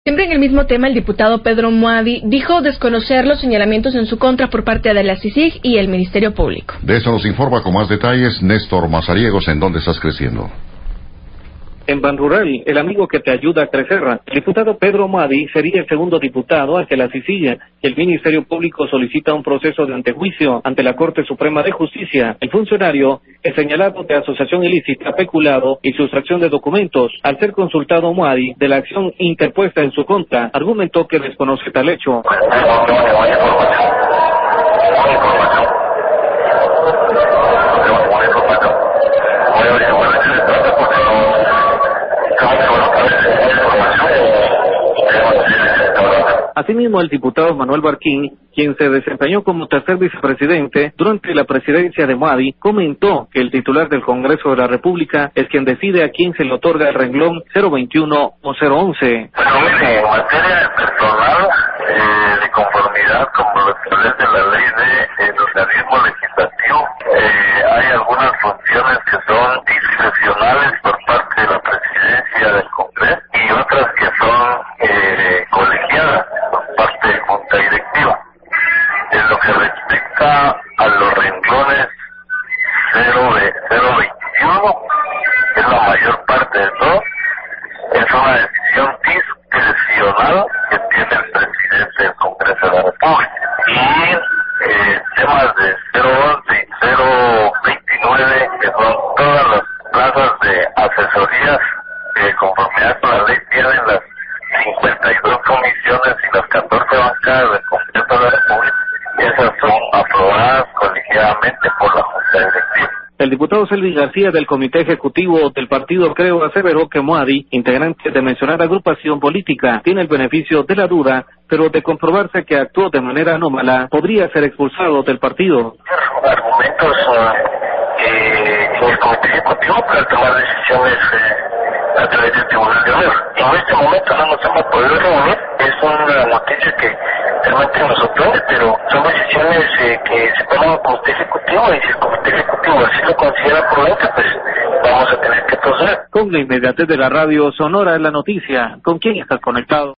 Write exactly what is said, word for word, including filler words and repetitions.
Siempre en el mismo tema, el diputado Pedro Moadi dijo desconocer los señalamientos en su contra por parte de la C I C I G y el Ministerio Público. De eso nos informa con más detalles Néstor Mazariegos. ¿En dónde estás creciendo? En Banrural, el amigo que te ayuda a crecer. El diputado Pedro Moadi sería el segundo diputado al que la C I C I G y el Ministerio Público solicita un proceso de antejuicio ante la Corte Suprema de Justicia. El funcionario es señalado de asociación ilícita, peculado y sustracción de documentos. Al ser consultado Moadi de la acción interpuesta en su contra, argumentó que desconoce tal hecho. Asimismo, el diputado Manuel Barquín, quien se desempeñó como tercer vicepresidente durante la presidencia de Moadi, comentó que el titular del Congreso de la República es quien decide a quién se le otorga el renglón cero veintiuno o cero once. Bueno, mire, en materia de personal, eh, de conformidad como lo establece la ley de el organismo legislativo, eh, hay algunas funciones que son discrecionales por parte de la presidencia del Congreso y otras que son eh, colegiadas por parte de Junta Directiva. En lo que respecta a los renglones cero veintiuno, es la mayor parte de todo, es una decisión discrecional que tiene el presidente del Congreso de la República. Y eh, temas de cero once y cero veintinueve, que son todas las plazas de asesorías que conformidad con la ley tienen las cincuenta y dos comisiones y las catorce bancadas del Congreso de la República, esas son aprobadas colegiadamente por la Junta Directiva. El diputado Selvin García del Comité Ejecutivo del Partido Creo aseveró que Moadi, integrante de mencionada agrupación política, tiene el beneficio de la duda, pero de comprobarse que actuó de manera anómala, podría ser expulsado del partido. Argumentos eh, en el Comité Ejecutivo para tomar decisiones eh, a través del Tribunal de Honor. En este momento no nos hemos podido reunir, es una noticia que realmente nos sorprende, pero son decisiones eh, que se toman en el Comité Ejecutivo, y si el Comité Ejecutivo así lo considera prudente, pues vamos a tener que proceder. Con la inmediatez de la radio Sonora es la noticia. ¿Con quién estás conectado?